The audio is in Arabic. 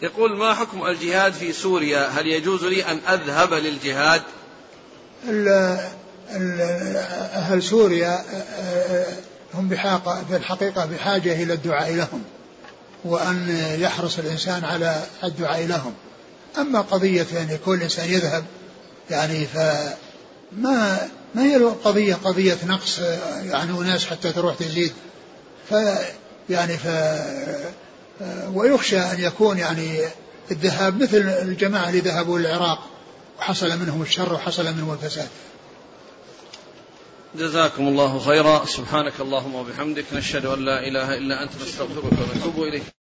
يقول: ما حكم الجهاد في سوريا؟ هل يجوز لي أن أذهب للجهاد؟ أهل سوريا هم في الحقيقة بحاجة إلى الدعاء لهم، وأن يحرص الإنسان على الدعاء لهم. أما قضية يعني كل إنسان يذهب يعني فما هي قضية نقص يعني وناس حتى تروح تزيد يعني ويخشى أن يكون يعني الذهاب مثل الجماعة اللي ذهبوا للعراق وحصل منهم الشر وحصل منهم الفساد. جزاكم الله خيرا. سبحانك اللهم وبحمدك، نشهد أن لا إله إلا أنت، نستغفرك ونتوب إليك.